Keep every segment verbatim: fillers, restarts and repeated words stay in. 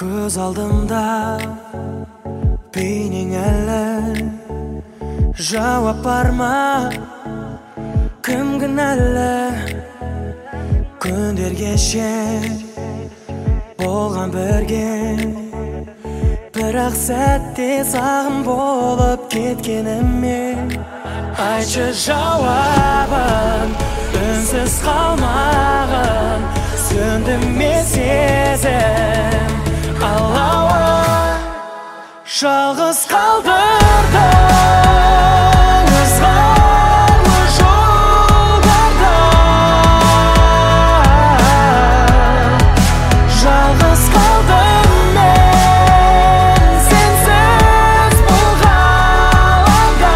Көз алдымда бейнең әлі, жауап бар ма? Кім кінәлі? Күндер кеше болған бірге, бірақ сәтте сағым болып кеткеніме. Айтшы жауабын, үнсіз қалмағын, сөнді ме сезім алауы, жалғыз қалдырды ызғарлы жолдарда. Жалғыз қалдым мен сенсіз бұл ғаламда.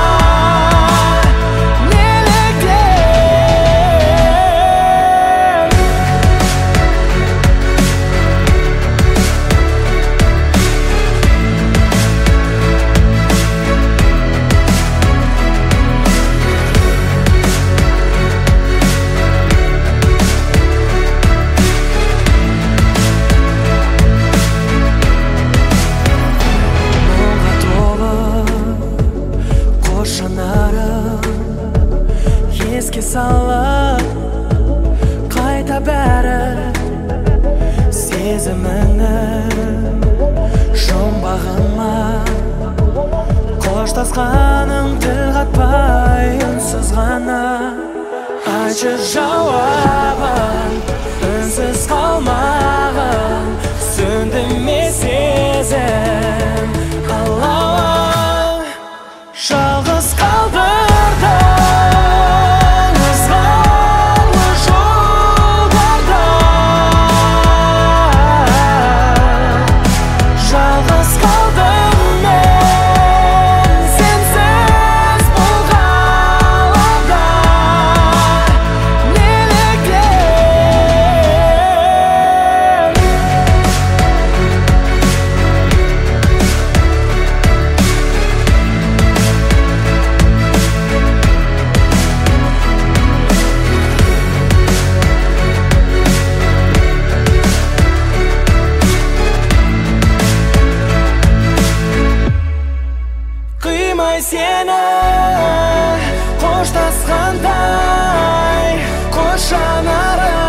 Неліктен еске салып қайта бәрі сезіміңнің жұмбағыма. Қоштасқаның тіл қатпай үнсіз ғана. Айтшы жауабын, үнсіз қалмағын, сөнді ме сезім алауы, жалғыз қалдырды ызғарлы жолдарда. Жалғыз қалдым мен сенсіз бұл ғаламда. Неліктен қимай сені қоштасқандай қош жанарым.